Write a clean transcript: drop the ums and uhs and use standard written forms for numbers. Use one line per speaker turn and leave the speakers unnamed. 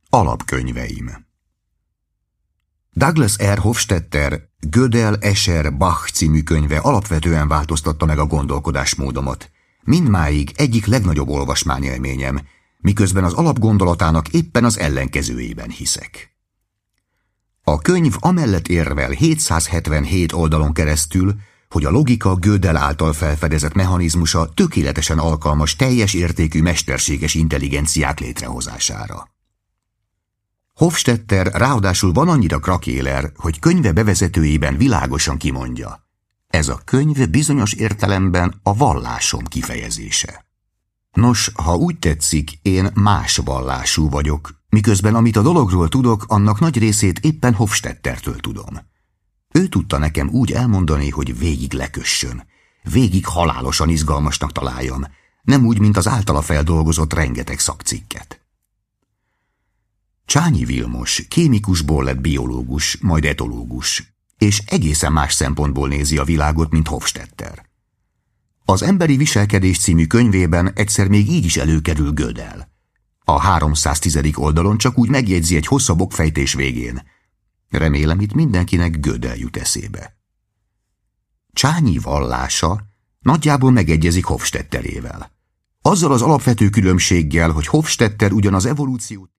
Alapkönyveim. Douglas R. Hofstadter Gödel, Escher, Bach című könyve alapvetően változtatta meg a gondolkodásmódomat. Mindmáig egyik legnagyobb olvasmányélményem, miközben az alapgondolatának éppen az ellenkezőjében hiszek. A könyv amellett érvel 777 oldalon keresztül, hogy a logika Gödel által felfedezett mechanizmusa tökéletesen alkalmas teljes értékű mesterséges intelligenciák létrehozására. Hofstadter ráadásul van annyira krakéler, hogy könyve bevezetőjében világosan kimondja: ez a könyv bizonyos értelemben a vallásom kifejezése. Nos, ha úgy tetszik, én más vallású vagyok, miközben amit a dologról tudok, annak nagy részét éppen Hofstadtertől tudom. Ő tudta nekem úgy elmondani, hogy végig lekössön, végig halálosan izgalmasnak találjam, nem úgy, mint az általa feldolgozott rengeteg szakcikket. Csányi Vilmos kémikusból lett biológus, majd etológus, és egészen más szempontból nézi a világot, mint Hofstadter. Az Emberi viselkedés című könyvében egyszer még így is előkerül Gödel. A 310. oldalon csak úgy megjegyzi egy hosszabb okfejtés végén: remélem, itt mindenkinek Gödel jut eszébe. Csányi vallása nagyjából megegyezik Hofstadterével. Azzal az alapvető különbséggel, hogy Hofstadter ugyan az evolúciót